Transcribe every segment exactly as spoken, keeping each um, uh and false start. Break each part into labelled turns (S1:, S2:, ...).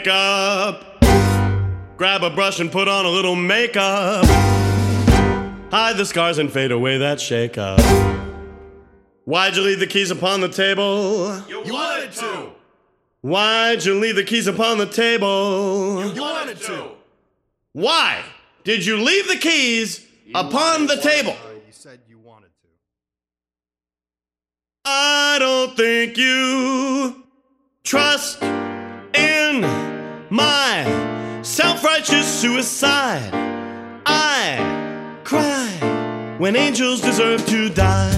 S1: wake up, grab a brush and put on a little makeup, hide the scars and fade away that shake-up. Why'd you leave the keys upon the table?
S2: You wanted to.
S1: Why'd you leave the keys upon the table?
S2: You wanted to.
S1: Why did you leave the keys upon the table?
S2: Uh, you said you wanted to.
S1: I don't think you trust in my self-righteous suicide. I cry when angels deserve to die.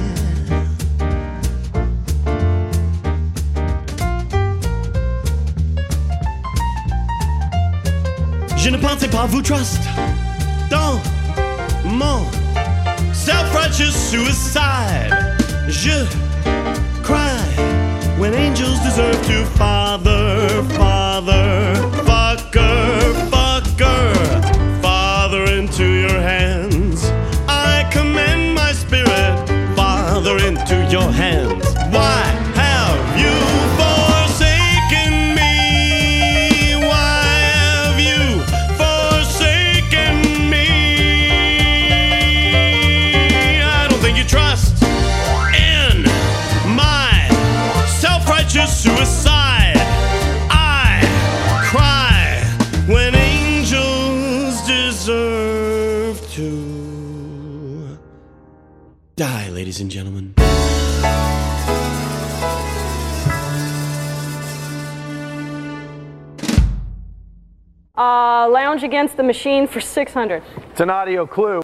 S1: Je ne pensais pas vous trust dans mon self-righteous suicide. Je cry when angels deserve to. Father, Father, fucker, fucker, Father, into your hands I commend my spirit. Father, into your hands. Why have you forsaken me? Why have you forsaken me? I don't think you trust in my self-righteous suicide. I cry when angels deserve to die, ladies and gentlemen.
S3: Uh, Lounge Against the Machine for six hundred.
S4: It's an audio clue.